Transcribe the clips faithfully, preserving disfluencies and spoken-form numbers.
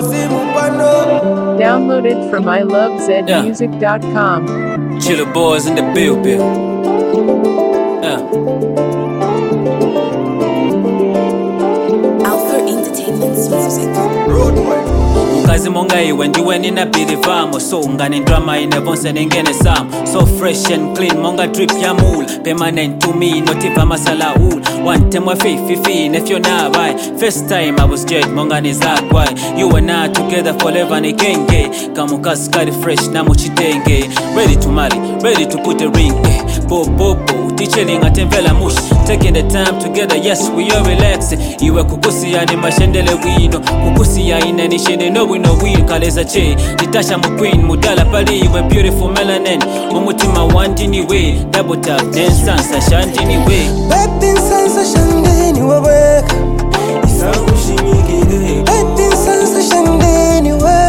Downloaded from I love zed music dot com. Chiller boys in the bill bill. Yeah. Alpha Entertainment's music. Kazi monga iwe ndiwe ninabidi vamo. So ungani drama inevonse ningene sam. So fresh and clean monga drip ya mool. Permanent to me not if I'm a salaul. One time wa faith fifteen if you're not right. First time I was jet monga ni zakwa. You and I together forever ni kenge. Kamuka skari fresh na muchitenge. Ready to marry, ready to put a ring. Eh. Bo bo bo, teaching atemvela mush. Taking the time together, yes we are relaxing. Iwe kukusi ya ni mashendele wino. Kukusi ya ine ni shende no we no we kaleza che. Nitasha mu queen mudala pali iwe beautiful melanin. Umutima wandini we. Double tap dance sansa shandini we. Baby sansa shandini we weka. Isangu shimigire. Baby sansa shandini we.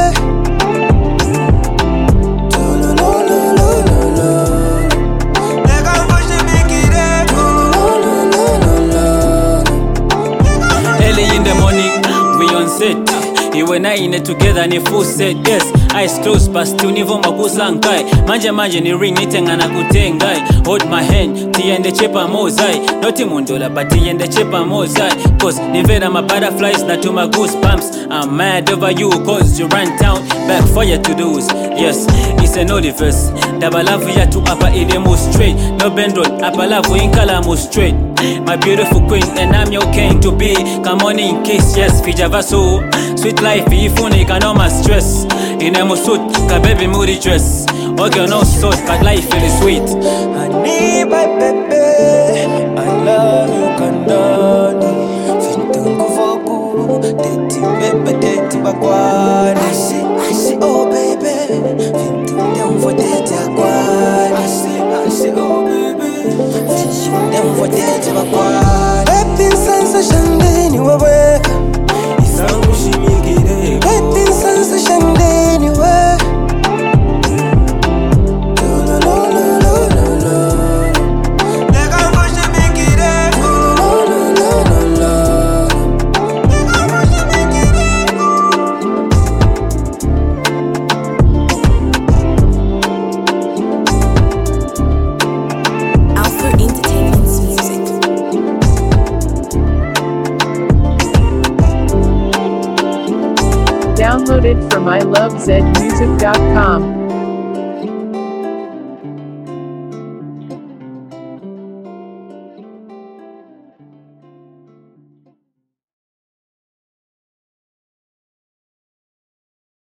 Iwe na ine together ni full set, yes. Eyes closed but still nivo makusankai. Manje manje ni ring nitenga na kutengai. Hold my hand, tiende chepa mozai. Noti mundola but tiende chepa mozai. Cause nivera my butterflies na to my goosebumps. I'm mad over you cause you ran down. Backfire to those, yes. It's an universe. Dabalavu ya tu apa ile mo straight. No bend road, apa lavu inkala mo straight. My beautiful queen and I'm your king to be. Come on in case, yes, Fijavaso. Sweet life, ifuni kanoma stress. In a suit, ka baby moody dress. Okay, no salt, but life is sweet. Honey, my baby, I love you, Kandani. Fintungu foku, teti bebe, teti bakwani. I see, I see, oh baby. Fintungu for teti akwani. I see, I see, oh baby. Fintungu for teti bakwani. Baby, sansa shandini waweka. Isangu shimigire. Baby, sansa shandini we. Downloaded from I love zed music dot com.